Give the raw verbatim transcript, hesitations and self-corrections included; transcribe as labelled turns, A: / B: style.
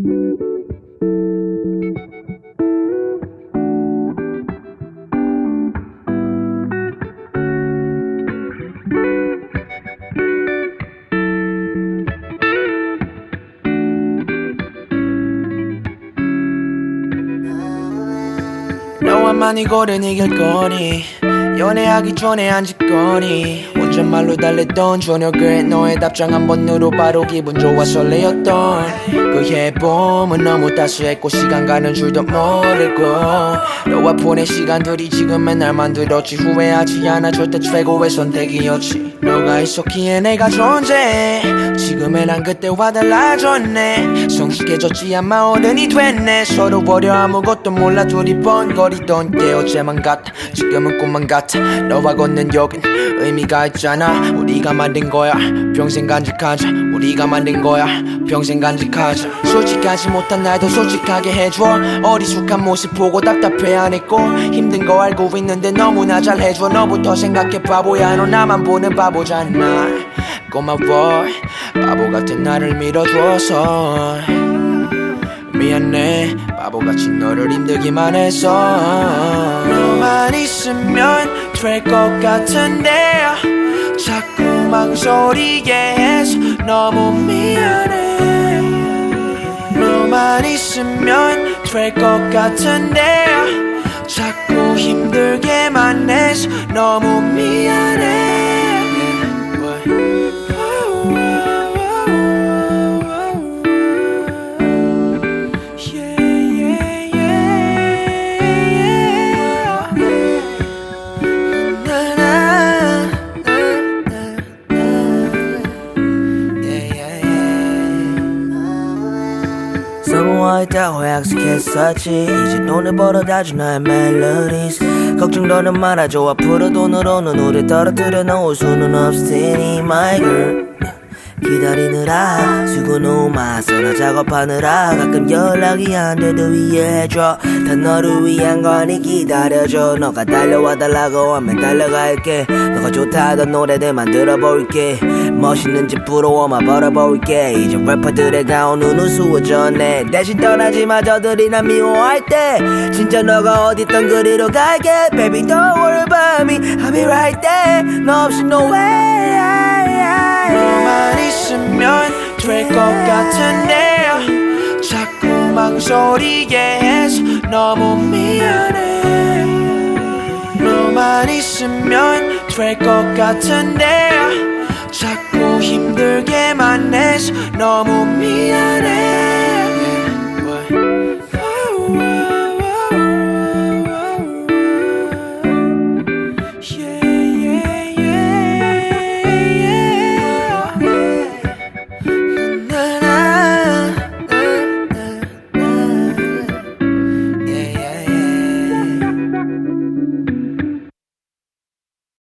A: 너와만이 고른 이 길거리 연애하기 전에 한 짓거리 혼잣말로 달랬던 저녁에 너의 답장 한 번으로 바로 기분 좋아 설레었던 그 해봄은 너무 따스했고 시간 가는 줄도 모르고 너와 보낸 시간들이 지금의 날 만들었지 후회하지 않아 절대 최고의 선택이었지 너가 있었기에 내가 존재해 지금의 난 그때와 달라졌네 성숙해졌지 아마 어른이 됐네 서로 버려 아무것도 몰라 둘이 번거리던 게 어제만 같아 지금은 꿈만 같아 너와 걷는 여긴 의미가 있잖아 우리가 만든 거야 평생 간직하자 우리가 만든 거야 평생 간직하자 솔직하지 못한 날도 솔직하게 해줘 어리숙한 모습 보고 답답해 안 했고 힘든 거 알고 있는데 너무나 잘해줘 너부터 생각해 바보야 너 나만 보는 바보잖아 고마워 바보 같은 나를 밀어줘서 미안해 바보같이 너를 힘들기만 해서 너만 있으면 될 것 같은데 자꾸 망설이게 해서 너무 미안해 너만 있으면 될 것 같은데 자꾸 힘들게만 해서 너무 미안해
B: 있다고 약속했었지 이제 돈을 벌어다 준 나의 멜로디스 걱정도는 말아줘 앞으로 돈으로는 우리 떨어뜨려 놓을 수는 없으니 my girl 기다리느라 수고 너무 많아 작업하느라 가끔 연락이 안 돼도 이해해줘 다 너를 위한 거니 기다려줘 너가 달려와 달라고 하면 달려갈게 너가 좋다던 노래들만 들어볼게 멋있는지 부러워만 벌어볼게 이제 래퍼들의 가오는 우스워졌네 대신 떠나지 마 저들이 나 미워할 때 진짜 너가 어딨던 그리로 갈게 Baby don't worry about me I'll be right there 너 없이 no way
A: 너만 있으면 될 것 같은데 자꾸 망설이게 해서 너무 미안해 너만 있으면 될 것 같은데 자꾸 힘들게만 해서 너무 미안해